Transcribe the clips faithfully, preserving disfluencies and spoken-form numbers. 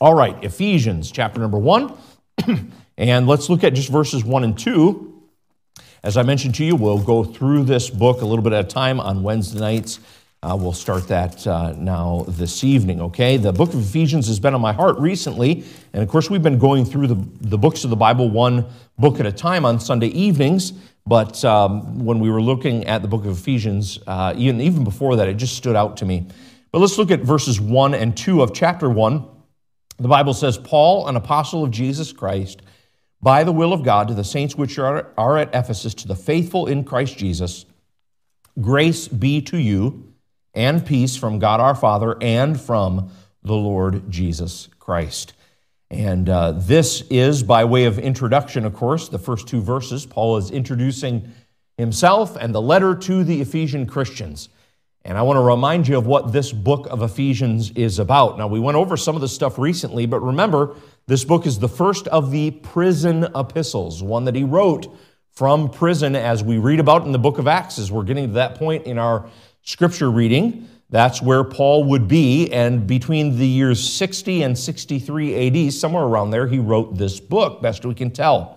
All right, Ephesians chapter number one, and let's look at just verses one and two. As I mentioned to you, we'll go through this book a little bit at a time on Wednesday nights. Uh, we'll start that uh, now this evening, okay? The book of Ephesians has been on my heart recently, and of course we've been going through the, the books of the Bible one book at a time on Sunday evenings, but um, when we were looking at the book of Ephesians, uh, even, even before that, it just stood out to me. But let's look at verses one and two of chapter one. The Bible says, Paul, an apostle of Jesus Christ, by the will of God, to the saints which are, are at Ephesus, to the faithful in Christ Jesus, grace be to you, and peace from God our Father and from the Lord Jesus Christ. And uh, this is, by way of introduction, of course, the first two verses. Paul is introducing himself and the letter to the Ephesian Christians. And I want to remind you of what this book of Ephesians is about. Now, we went over some of this stuff recently, but remember, this book is the first of the prison epistles, one that he wrote from prison, as we read about in the book of Acts. As we're getting to that point in our scripture reading, that's where Paul would be, and between the years sixty and sixty-three A D, somewhere around there, he wrote this book, best we can tell.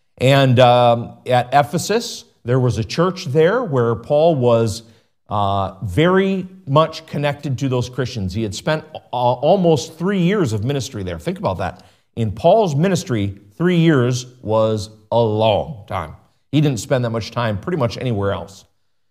And um, at Ephesus, there was a church there where Paul was uh, very much connected to those Christians. He had spent uh, almost three years of ministry there. Think about that. In Paul's ministry, three years was a long time. He didn't spend that much time pretty much anywhere else.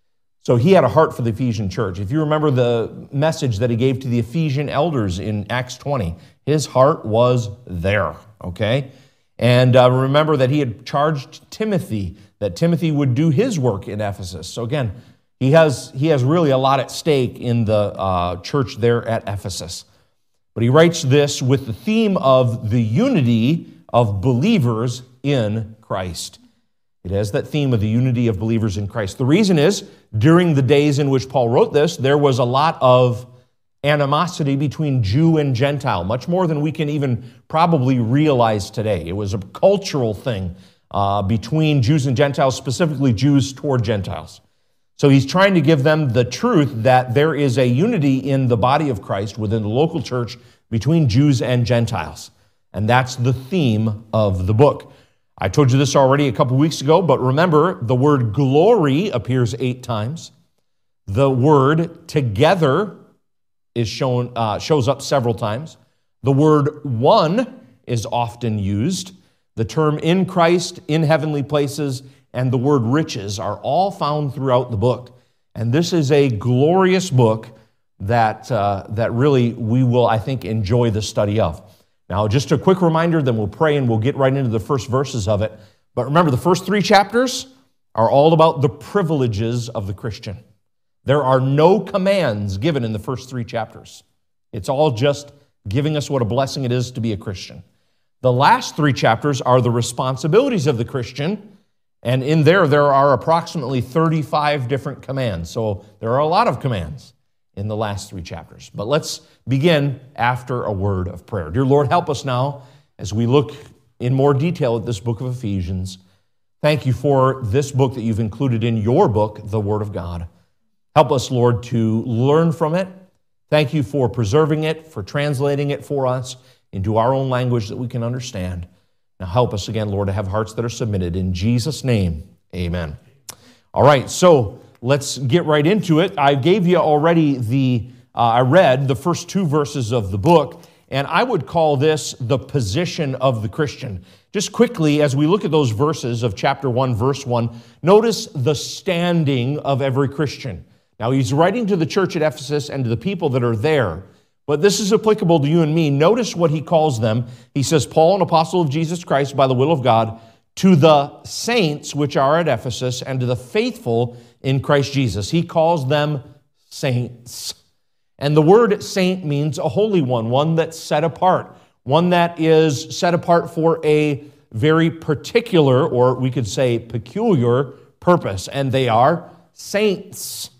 So he had a heart for the Ephesian church. If you remember the message that he gave to the Ephesian elders in Acts twenty, his heart was there, okay? And uh, remember that he had charged Timothy, that Timothy would do his work in Ephesus. So again, he has, he has really a lot at stake in the uh, church there at Ephesus. But he writes this with the theme of the unity of believers in Christ. It has that theme of the unity of believers in Christ. The reason is, during the days in which Paul wrote this, there was a lot of animosity between Jew and Gentile, much more than we can even probably realize today. It was a cultural thing uh, between Jews and Gentiles, specifically Jews toward Gentiles. So he's trying to give them the truth that there is a unity in the body of Christ within the local church between Jews and Gentiles. And that's the theme of the book. I told you this already a couple weeks ago, but remember, the word glory appears eight times. The word together is shown, uh, shows up several times. The word one is often used. The term in Christ, in heavenly places, and the word riches are all found throughout the book. And this is a glorious book that, uh, that really we will, I think, enjoy the study of. Now, just a quick reminder, then we'll pray and we'll get right into the first verses of it. But remember, the first three chapters are all about the privileges of the Christian. There are no commands given in the first three chapters. It's all just giving us what a blessing it is to be a Christian. The last three chapters are the responsibilities of the Christian, and in there, there are approximately thirty-five different commands. So there are a lot of commands in the last three chapters. But let's begin after a word of prayer. Dear Lord, help us now as we look in more detail at this book of Ephesians. Thank you for this book that you've included in your book, the Word of God. Help us, Lord, to learn from it. Thank you for preserving it, for translating it for us into our own language that we can understand. Now help us again, Lord, to have hearts that are submitted. In Jesus' name, amen. All right, so let's get right into it. I gave you already the, uh, I read the first two verses of the book, and I would call this the position of the Christian. Just quickly, as we look at those verses of chapter one, verse one, notice the standing of every Christian. Now, he's writing to the church at Ephesus and to the people that are there, but this is applicable to you and me. Notice what he calls them. He says, Paul, an apostle of Jesus Christ by the will of God, to the saints which are at Ephesus and to the faithful in Christ Jesus. He calls them saints. And the word saint means a holy one, one that's set apart, one that is set apart for a very particular, or we could say peculiar, purpose. And they are saints.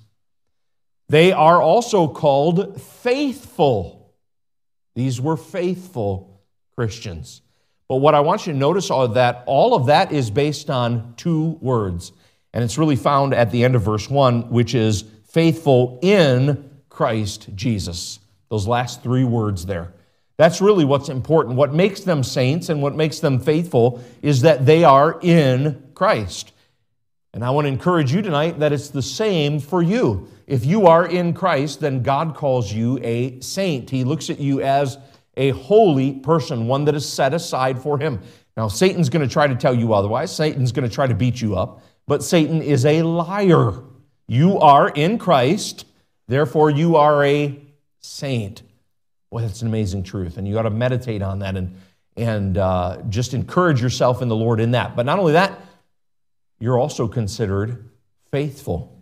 They are also called faithful. These were faithful Christians. But what I want you to notice is that all of that is based on two words. And it's really found at the end of verse one, which is faithful in Christ Jesus. Those last three words there. That's really what's important. What makes them saints and what makes them faithful is that they are in Christ. And I want to encourage you tonight that it's the same for you. If you are in Christ, then God calls you a saint. He looks at you as a holy person, one that is set aside for Him. Now, Satan's going to try to tell you otherwise. Satan's going to try to beat you up. But Satan is a liar. You are in Christ, therefore you are a saint. Well, that's an amazing truth, and you got to meditate on that and, and uh, just encourage yourself in the Lord in that. But not only that, you're also considered faithful.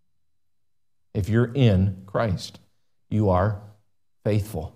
If you're in Christ, you are faithful.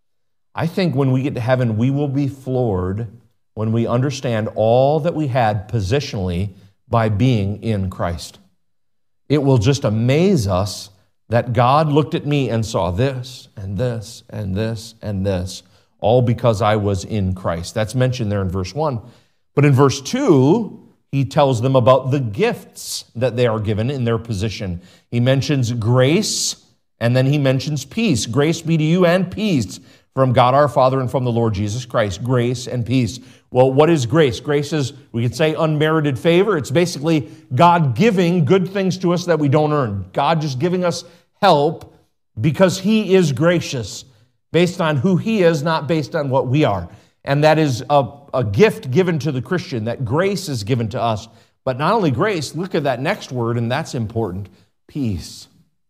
I think when we get to heaven, we will be floored when we understand all that we had positionally by being in Christ. It will just amaze us that God looked at me and saw this and this and this and this, all because I was in Christ. That's mentioned there in verse one. But in verse two, he tells them about the gifts that they are given in their position. He mentions grace, and then he mentions peace. Grace be to you and peace from God our Father and from the Lord Jesus Christ. Grace and peace. Well, what is grace? Grace is, we could say, unmerited favor. It's basically God giving good things to us that we don't earn. God just giving us help because He is gracious, based on who He is, not based on what we are. And that is a, a gift given to the Christian, that grace is given to us. But not only grace, look at that next word, and that's important, peace.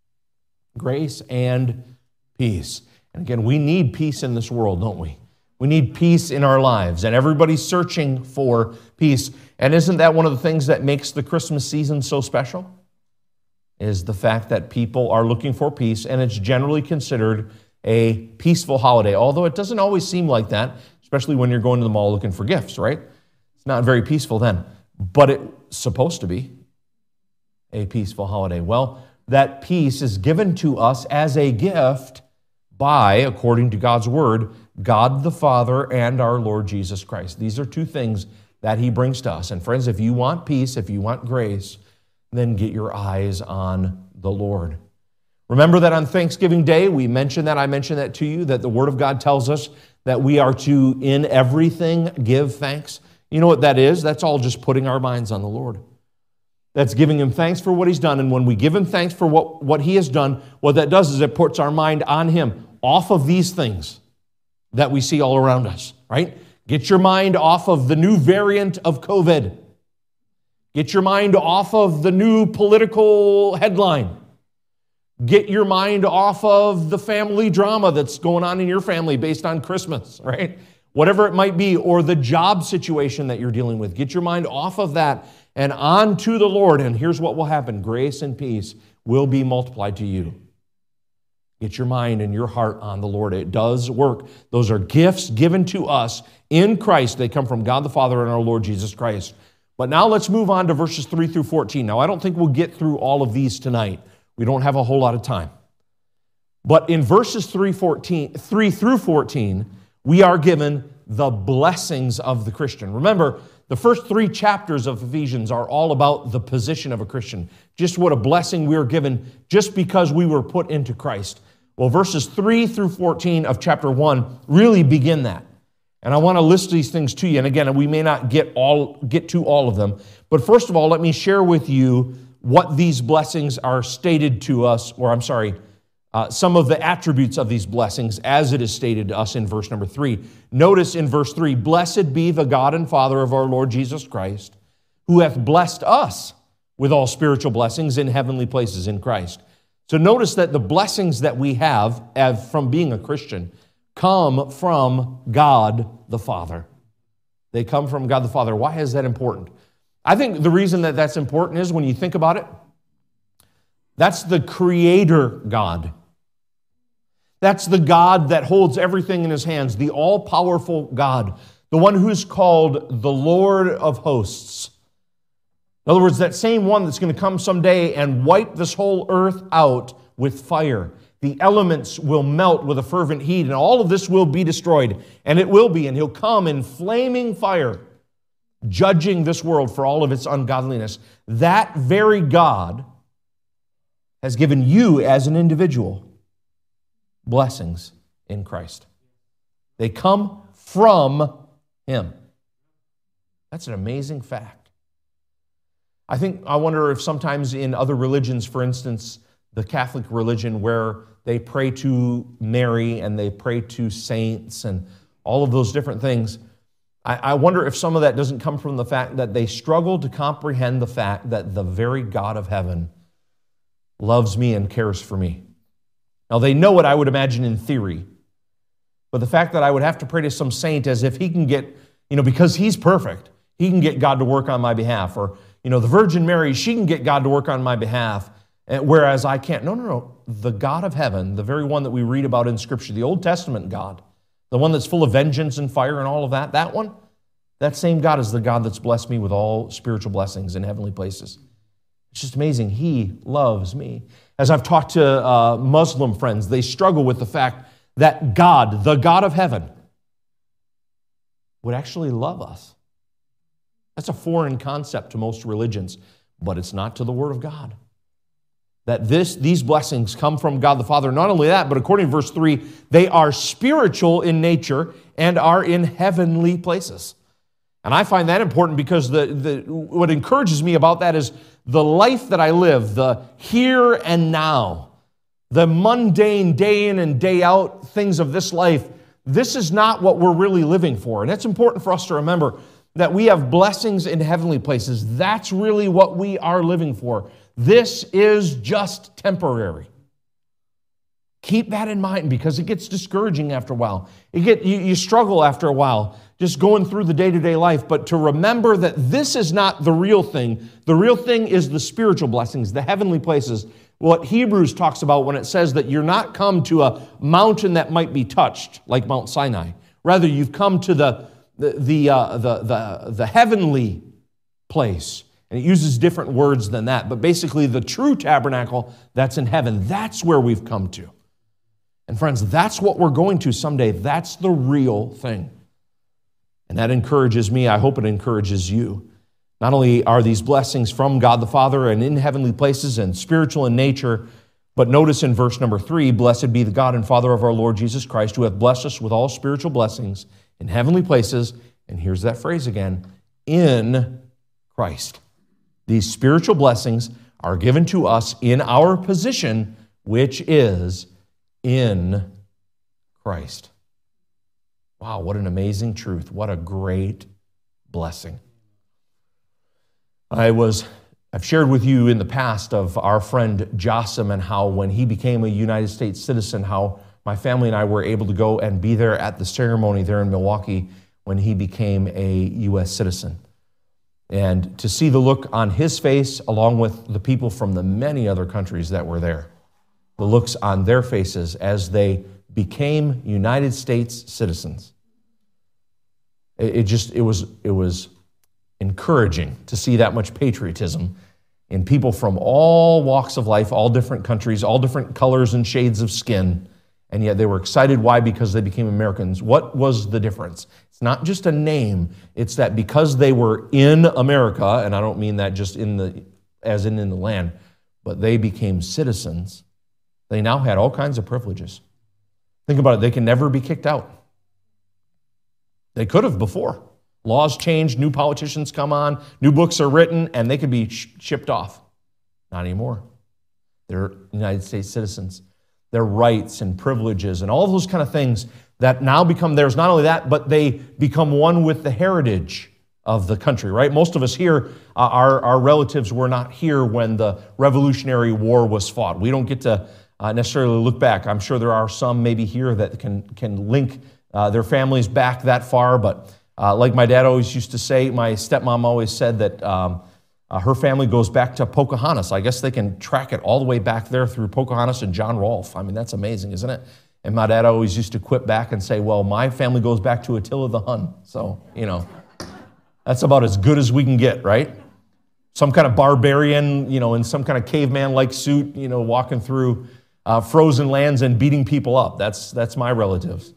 Grace and peace. And again, we need peace in this world, don't we? We need peace in our lives, and everybody's searching for peace. And isn't that one of the things that makes the Christmas season so special? Is the fact that people are looking for peace, and it's generally considered a peaceful holiday, although it doesn't always seem like that, especially when you're going to the mall looking for gifts, right? It's not very peaceful then, but it's supposed to be a peaceful holiday. Well, that peace is given to us as a gift by, according to God's Word, God the Father and our Lord Jesus Christ. These are two things that He brings to us. And friends, if you want peace, if you want grace, then get your eyes on the Lord. Remember that on Thanksgiving Day, we mentioned that, I mentioned that to you, that the Word of God tells us that we are to, in everything, give thanks. You know what that is? That's all just putting our minds on the Lord. That's giving Him thanks for what He's done. And when we give Him thanks for what, what He has done, what that does is it puts our mind on Him, off of these things that we see all around us, right? Get your mind off of the new variant of COVID. Get your mind off of the new political headline. Get your mind off of the family drama that's going on in your family based on Christmas, right? Whatever it might be, or the job situation that you're dealing with. Get your mind off of that and on to the Lord. And here's what will happen. Grace and peace will be multiplied to you. Get your mind and your heart on the Lord. It does work. Those are gifts given to us in Christ. They come from God the Father and our Lord Jesus Christ. But now let's move on to verses three through fourteen. Now, I don't think we'll get through all of these tonight. We don't have a whole lot of time. But in verses three through fourteen, we are given the blessings of the Christian. Remember, the first three chapters of Ephesians are all about the position of a Christian. Just what a blessing we are given just because we were put into Christ. Well, verses three through fourteen of chapter one really begin that. And I want to list these things to you. And again, we may not get all get to all of them. But first of all, let me share with you what these blessings are stated to us, or I'm sorry, uh, some of the attributes of these blessings as it is stated to us in verse number three. Notice in verse three, blessed be the God and Father of our Lord Jesus Christ, who hath blessed us with all spiritual blessings in heavenly places in Christ. So notice that the blessings that we have as from being a Christian come from God the Father. They come from God the Father. Why is that important? I think the reason that that's important is when you think about it, that's the Creator God. That's the God that holds everything in His hands, the all-powerful God, the one who's called the Lord of hosts. In other words, that same one that's going to come someday and wipe this whole earth out with fire. The elements will melt with a fervent heat, and all of this will be destroyed. And it will be, and He'll come in flaming fire, judging this world for all of its ungodliness. That very God has given you as an individual blessings in Christ. They come from him. That's an amazing fact. I think, I wonder if sometimes in other religions, for instance, the Catholic religion, where they pray to Mary and they pray to saints and all of those different things, I, I wonder if some of that doesn't come from the fact that they struggle to comprehend the fact that the very God of heaven loves me and cares for me. Now, they know it, I would imagine, in theory, but the fact that I would have to pray to some saint as if he can get, you know, because he's perfect, he can get God to work on my behalf, or, you know, the Virgin Mary, she can get God to work on my behalf, whereas I can't. No, no, no. The God of heaven, the very one that we read about in Scripture, the Old Testament God, the one that's full of vengeance and fire and all of that, that one, that same God is the God that's blessed me with all spiritual blessings in heavenly places. It's just amazing. He loves me. As I've talked to uh, Muslim friends, they struggle with the fact that God, the God of heaven, would actually love us. That's a foreign concept to most religions, but it's not to the Word of God. That this, these blessings come from God the Father. Not only that, but according to verse three, they are spiritual in nature and are in heavenly places. And I find that important because the, the what encourages me about that is the life that I live, the here and now, the mundane day in and day out things of this life. This is not what we're really living for. And it's important for us to remember that we have blessings in heavenly places. That's really what we are living for. This is just temporary. Keep that in mind because it gets discouraging after a while. It get, you, you struggle after a while just going through the day-to-day life. But to remember that this is not the real thing. The real thing is the spiritual blessings, the heavenly places. What Hebrews talks about when it says that you're not come to a mountain that might be touched, like Mount Sinai. Rather, you've come to the The, the, uh, the, the, the heavenly place. And it uses different words than that. But basically, the true tabernacle that's in heaven, that's where we've come to. And friends, that's what we're going to someday. That's the real thing. And that encourages me. I hope it encourages you. Not only are these blessings from God the Father and in heavenly places and spiritual in nature, but notice in verse number three, blessed be the God and Father of our Lord Jesus Christ, who hath blessed us with all spiritual blessings in heavenly places, and here's that phrase again, in Christ. These spiritual blessings are given to us in our position, which is in Christ. Wow, what an amazing truth. What a great blessing. I was, I've shared with you in the past of our friend Jossam and how when he became a United States citizen, how my family and I were able to go and be there at the ceremony there in Milwaukee when he became a U S citizen. And to see the look on his face, along with the people from the many other countries that were there, the looks on their faces as they became United States citizens. It, it just, it was, it was encouraging to see that much patriotism in people from all walks of life, all different countries, all different colors and shades of skin. And yet they were excited. Why? Because they became Americans. What was the difference? It's not just a name. It's that because they were in America, and I don't mean that just in the, as in in the land, but they became citizens, they now had all kinds of privileges. Think about it. They can never be kicked out. They could have before. Laws change, new politicians come on, new books are written, and they could be sh- shipped off. Not anymore. They're United States citizens. Their rights and privileges and all those kind of things that now become theirs. Not only that, but they become one with the heritage of the country, right? Most of us here, uh, our, our relatives were not here when the Revolutionary War was fought. We don't get to uh, necessarily look back. I'm sure there are some maybe here that can, can link uh, their families back that far, but uh, like my dad always used to say, my stepmom always said that um, Uh, her family goes back to Pocahontas. I guess they can track it all the way back there through Pocahontas and John Rolfe. I mean, that's amazing, isn't it? And my dad always used to quip back and say, well, my family goes back to Attila the Hun. So, you know, that's about as good as we can get, right? Some kind of barbarian, you know, in some kind of caveman-like suit, you know, walking through uh, frozen lands and beating people up. That's, that's my relatives.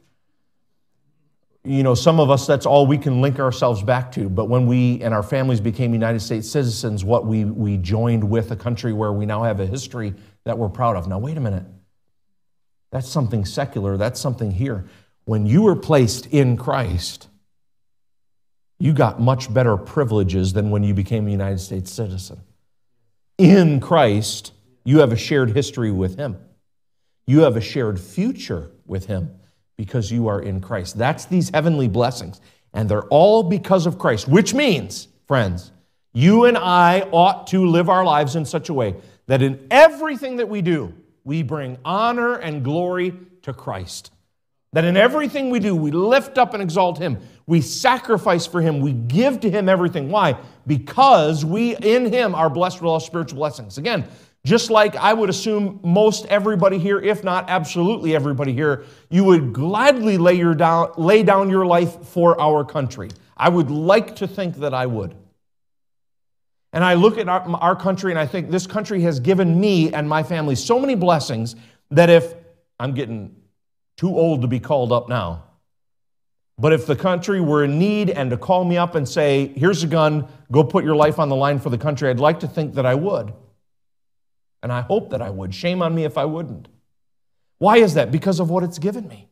You know, some of us, that's all we can link ourselves back to. But when we and our families became United States citizens, what we, we joined with a country where we now have a history that we're proud of. Now, wait a minute. That's something secular. That's something here. when you were placed in Christ, you got much better privileges than when you became a United States citizen. In Christ, you have a shared history with Him. You have a shared future with Him because you are in Christ. That's these heavenly blessings. And they're all because of Christ, which means, friends, you and I ought to live our lives in such a way that in everything that we do, we bring honor and glory to Christ. That in everything we do, we lift up and exalt Him. We sacrifice for Him. We give to Him everything. Why? Because we in Him are blessed with all spiritual blessings. Again, just like I would assume most everybody here, if not absolutely everybody here, you would gladly lay, your down, lay down your life for our country. I would like to think that I would. And I look at our, our country and I think this country has given me and my family so many blessings that if I'm getting too old to be called up now, but if the country were in need and to call me up and say, here's a gun, go put your life on the line for the country, I'd like to think that I would. And I hope that I would. Shame on me if I wouldn't. Why is that? Because of what it's given me.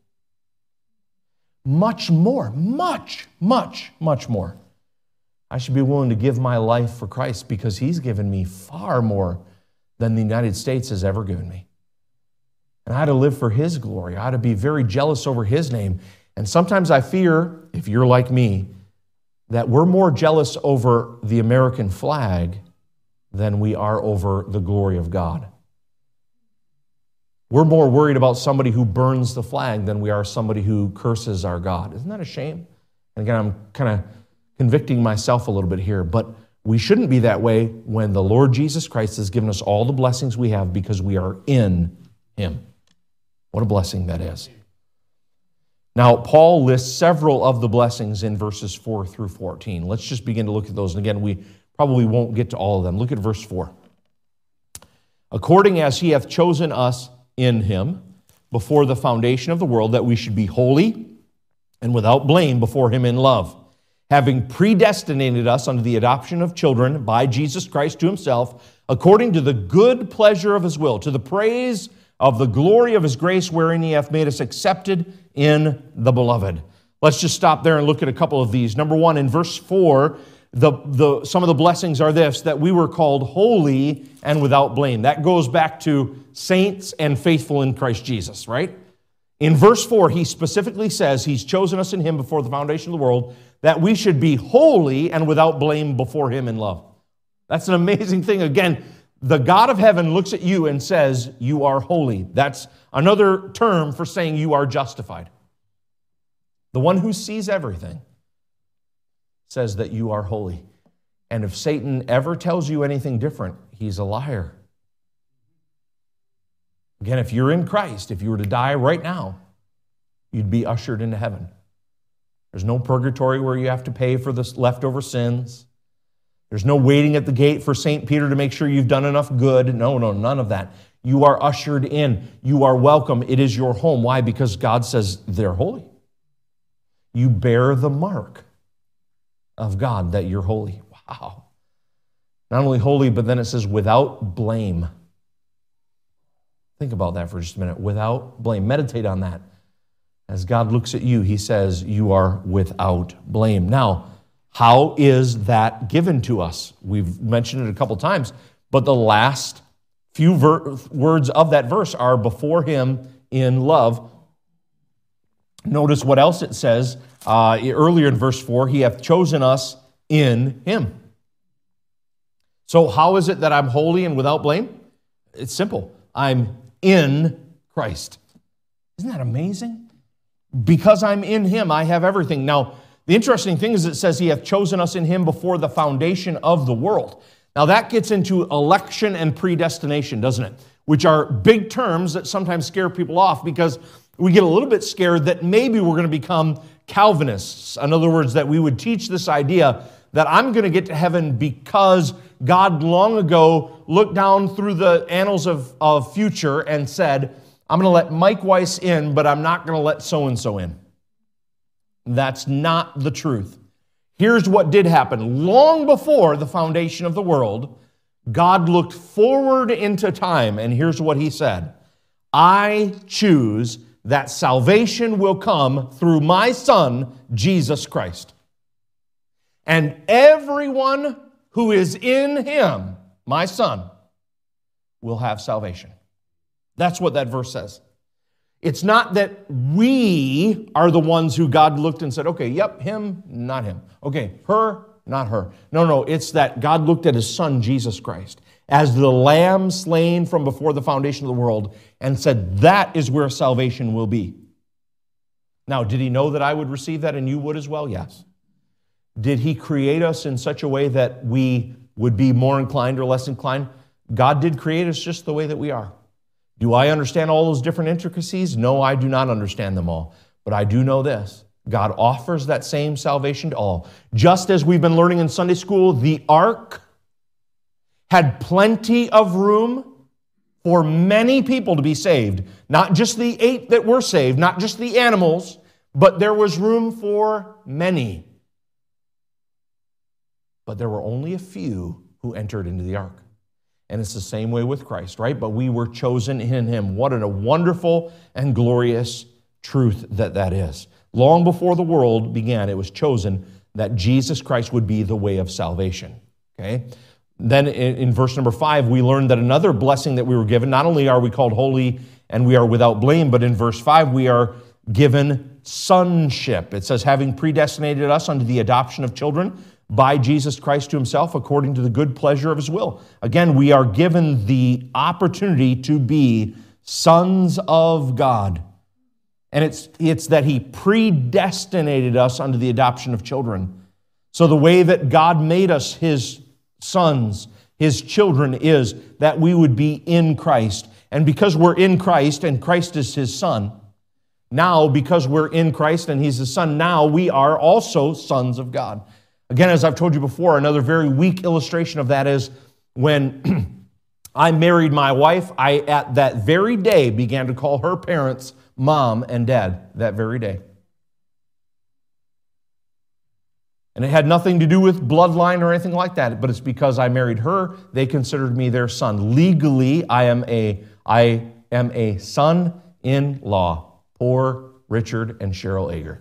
Much more, much, much, much more. I should be willing to give my life for Christ because He's given me far more than the United States has ever given me. And I ought to live for His glory. I ought to be very jealous over His name. And sometimes I fear, if you're like me, that we're more jealous over the American flag than we are over the glory of God. We're more worried about somebody who burns the flag than we are somebody who curses our God. Isn't that a shame? And again, I'm kind of convicting myself a little bit here, but we shouldn't be that way when the Lord Jesus Christ has given us all the blessings we have because we are in Him. What a blessing that is. Now, Paul lists several of the blessings in verses four through fourteen. Let's just begin to look at those. And again, we probably won't get to all of them. Look at verse four. According as He hath chosen us in Him before the foundation of the world, that we should be holy and without blame before Him in love, having predestinated us unto the adoption of children by Jesus Christ to Himself, according to the good pleasure of His will, to the praise of the glory of His grace, wherein He hath made us accepted in the Beloved. Let's just stop there and look at a couple of these. Number one, in verse four, the, the, some of the blessings are this, that we were called holy and without blame. That goes back to saints and faithful in Christ Jesus, right? In verse four, he specifically says He's chosen us in Him before the foundation of the world, that we should be holy and without blame before Him in love. That's an amazing thing. Again, the God of heaven looks at you and says, you are holy. That's another term for saying you are justified. The one who sees everything says that you are holy. And if Satan ever tells you anything different, he's a liar. Again, if you're in Christ, if you were to die right now, you'd be ushered into heaven. There's no purgatory where you have to pay for the leftover sins. There's no waiting at the gate for Saint Peter to make sure you've done enough good. No, no, none of that. You are ushered in. You are welcome. It is your home. Why? Because God says they're holy. You bear the mark of God that you're holy. Wow. Not only holy, but then it says without blame. Think about that for just a minute. Without blame. Meditate on that. As God looks at you, He says you are without blame. Now, how is that given to us? We've mentioned it a couple times, but the last few ver- words of that verse are before Him in love. Notice what else it says uh, earlier in verse four, He hath chosen us in Him. So how is it that I'm holy and without blame? It's simple. I'm in Christ. Isn't that amazing? Because I'm in Him, I have everything. Now, the interesting thing is it says He hath chosen us in Him before the foundation of the world. Now that gets into election and predestination, doesn't it? Which are big terms that sometimes scare people off because we get a little bit scared that maybe we're going to become Calvinists. In other words, that we would teach this idea that I'm going to get to heaven because God long ago looked down through the annals of, of future and said, I'm going to let Mike Weiss in, but I'm not going to let so-and-so in. That's not the truth. Here's what did happen. Long before the foundation of the world, God looked forward into time, and here's what He said. I choose that salvation will come through my Son, Jesus Christ. And everyone who is in him, my Son, will have salvation. That's what that verse says. It's not that we are the ones who God looked and said, okay, yep, him, not him. Okay, her, not her. No, no, it's that God looked at his Son, Jesus Christ, as the lamb slain from before the foundation of the world and said, that is where salvation will be. Now, did he know that I would receive that and you would as well? Yes. Did he create us in such a way that we would be more inclined or less inclined? God did create us just the way that we are. Do I understand all those different intricacies? No, I do not understand them all. But I do know this. God offers that same salvation to all. Just as we've been learning in Sunday school, the ark had plenty of room for many people to be saved. Not just the eight that were saved, not just the animals, but there was room for many. But there were only a few who entered into the ark. And it's the same way with Christ, right? But we were chosen in him. What a wonderful and glorious truth that that is. Long before the world began, it was chosen that Jesus Christ would be the way of salvation. Okay? Then in, in verse number five, we learned that another blessing that we were given, not only are we called holy and we are without blame, but in verse five, we are given sonship. It says, having predestinated us unto the adoption of children by Jesus Christ to himself, according to the good pleasure of his will. Again, we are given the opportunity to be sons of God. And it's, it's that he predestinated us unto the adoption of children. So the way that God made us his sons, his children, is that we would be in Christ. And because we're in Christ, and Christ is his Son, now because we're in Christ and he's his Son, now we are also sons of God. Again, as I've told you before, another very weak illustration of that is when I married my wife, I, at that very day, began to call her parents mom and dad, that very day. And it had nothing to do with bloodline or anything like that, but it's because I married her, they considered me their son. Legally, I am a, I am a son-in-law, poor Richard and Cheryl Ager.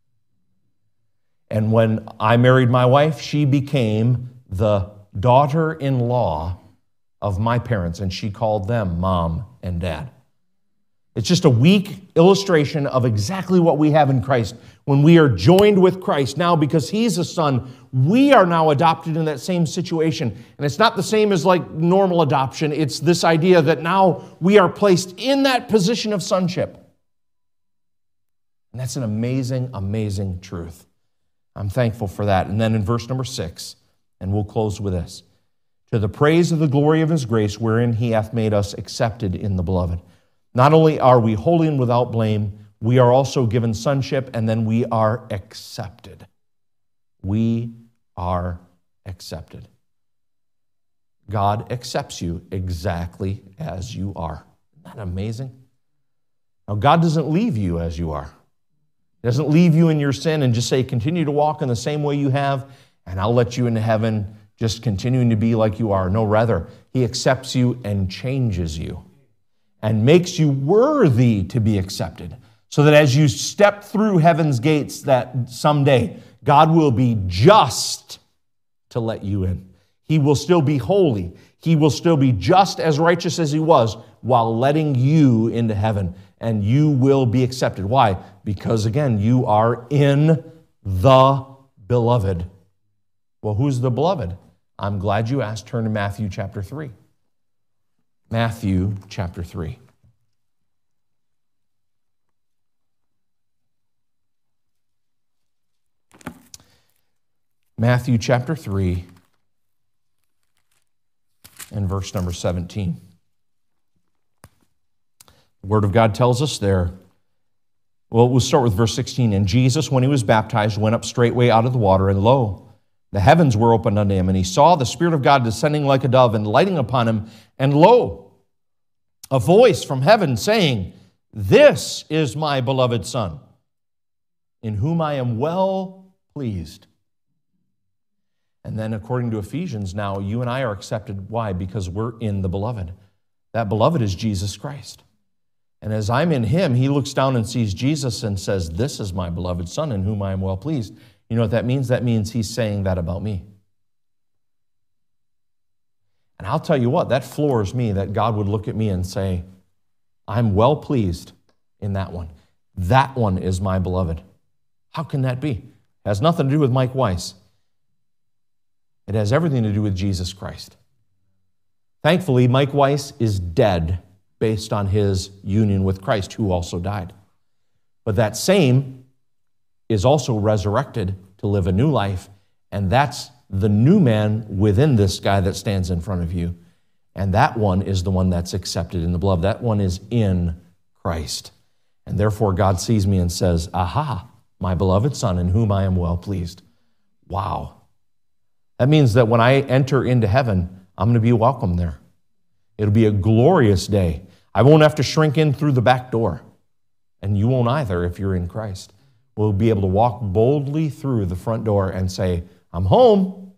And when I married my wife, she became the daughter-in-law of my parents, and she called them mom and dad. It's just a weak illustration of exactly what we have in Christ. When we are joined with Christ now because he's a son, we are now adopted in that same situation. And it's not the same as like normal adoption. It's this idea that now we are placed in that position of sonship. And that's an amazing, amazing truth. I'm thankful for that. And then in verse number six, and we'll close with this. To the praise of the glory of his grace, wherein he hath made us accepted in the beloved. Not only are we holy and without blame, we are also given sonship, and then we are accepted. We are accepted. God accepts you exactly as you are. Isn't that amazing? Now, God doesn't leave you as you are. He doesn't leave you in your sin and just say, continue to walk in the same way you have, and I'll let you into heaven just continuing to be like you are. No, rather, he accepts you and changes you and makes you worthy to be accepted, so that as you step through heaven's gates that someday, God will be just to let you in. He will still be holy. He will still be just as righteous as he was while letting you into heaven, and you will be accepted. Why? Because, again, you are in the beloved. Well, who's the beloved? I'm glad you asked. Turn to Matthew chapter three. Matthew chapter three. Matthew chapter three and verse number seventeen. The Word of God tells us there. Well, we'll start with verse sixteen. And Jesus, when he was baptized, went up straightway out of the water, and lo, the heavens were opened unto him, and he saw the Spirit of God descending like a dove and lighting upon him. And lo, a voice from heaven saying, This is my beloved Son, in whom I am well pleased. And then according to Ephesians, now you and I are accepted. Why? Because we're in the beloved. That beloved is Jesus Christ. And as I'm in him, he looks down and sees Jesus and says, this is my beloved Son in whom I am well pleased. You know what that means? That means he's saying that about me. And I'll tell you what, that floors me that God would look at me and say, I'm well pleased in that one. That one is my beloved. How can that be? It has nothing to do with Mike Weiss. It has everything to do with Jesus Christ. Thankfully, Mike Weiss is dead based on his union with Christ, who also died. But that same is also resurrected to live a new life, and that's the new man within this guy that stands in front of you. And that one is the one that's accepted in the beloved. That one is in Christ. And therefore, God sees me and says, aha, my beloved Son, in whom I am well pleased. Wow. That means that when I enter into heaven, I'm going to be welcome there. It'll be a glorious day. I won't have to shrink in through the back door. And you won't either if you're in Christ. We'll be able to walk boldly through the front door and say, I'm home.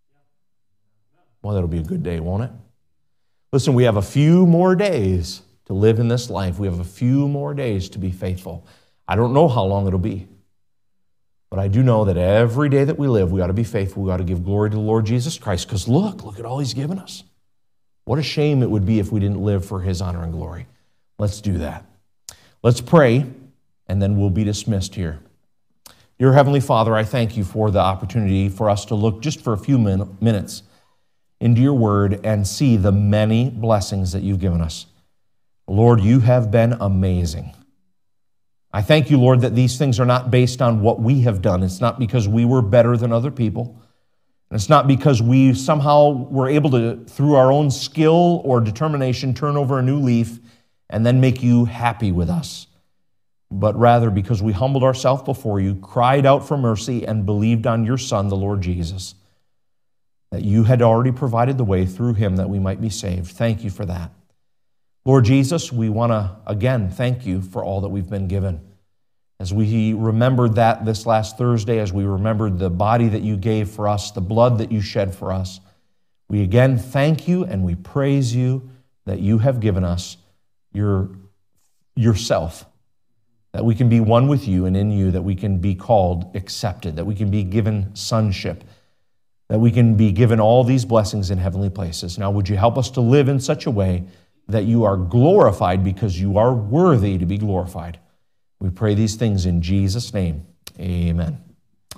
Well, that'll be a good day, won't it? Listen, we have a few more days to live in this life. We have a few more days to be faithful. I don't know how long it'll be. But I do know that every day that we live, we ought to be faithful. We ought to give glory to the Lord Jesus Christ. Because look, look at all he's given us. What a shame it would be if we didn't live for his honor and glory. Let's do that. Let's pray, and then we'll be dismissed here. Dear Heavenly Father, I thank you for the opportunity for us to look just for a few min- minutes into your word and see the many blessings that you've given us. Lord, you have been amazing. I thank you, Lord, that these things are not based on what we have done. It's not because we were better than other people. And it's not because we somehow were able to, through our own skill or determination, turn over a new leaf and then make you happy with us. But rather because we humbled ourselves before you, cried out for mercy, and believed on your Son, the Lord Jesus, that you had already provided the way through him that we might be saved. Thank you for that. Lord Jesus, we want to, again, thank you for all that we've been given. As we remembered that this last Thursday, as we remembered the body that you gave for us, the blood that you shed for us, we again thank you and we praise you that you have given us your, yourself, that we can be one with you, and in you that we can be called accepted, that we can be given sonship, that we can be given all these blessings in heavenly places. Now, would you help us to live in such a way that you are glorified because you are worthy to be glorified? We pray these things in Jesus' name. Amen.